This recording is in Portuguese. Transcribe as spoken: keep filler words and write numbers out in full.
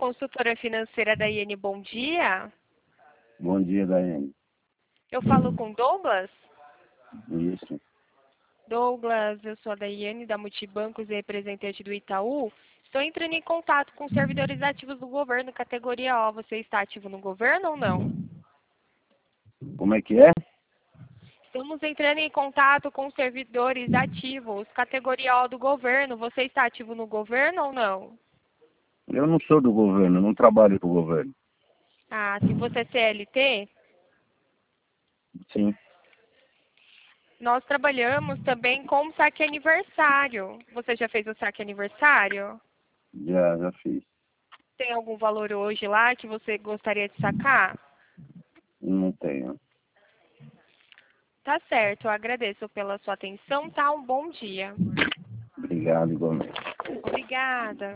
consultora financeira da I N, bom dia. Bom dia, Daiane. Eu falo com Douglas? Isso. Douglas, eu sou a Daiane, da Multibancos e representante do Itaú. Estou entrando em contato com servidores ativos do governo, categoria O. Você está ativo no governo ou não? Como é que é? Estamos entrando em contato com servidores ativos, categoria O do governo. Você está ativo no governo ou não? Eu não sou do governo, não trabalho para o governo. Ah, se você é C L T, Sim. nós trabalhamos também com saque aniversário. Você já fez o saque aniversário? Já, já fiz. Tem algum valor hoje lá que você gostaria de sacar? Não tenho. Tá certo, eu agradeço pela sua atenção, tá? Um bom dia. Obrigado, igualmente. Obrigada.